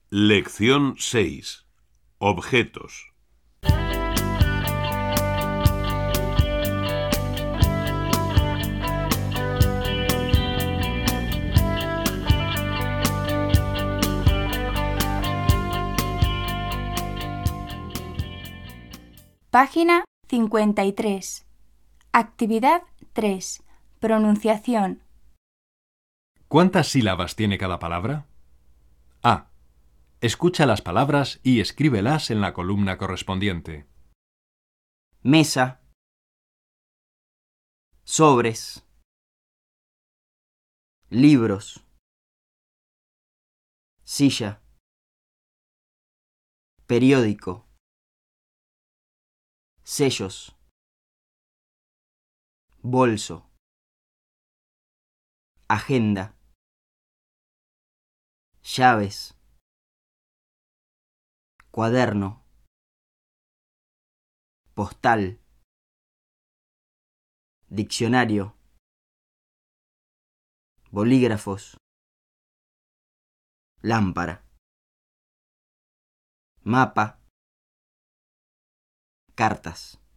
Lección 6. Objetos. Página 53. Actividad 3. Pronunciación. ¿Cuántas sílabas tiene cada palabra? A. Escucha las palabras y escríbelas en la columna correspondiente. Mesa, sobres, libros, silla, periódico, sellos, bolso, agenda, llaves, cuaderno, postal, diccionario, bolígrafos, lámpara, mapa, cartas.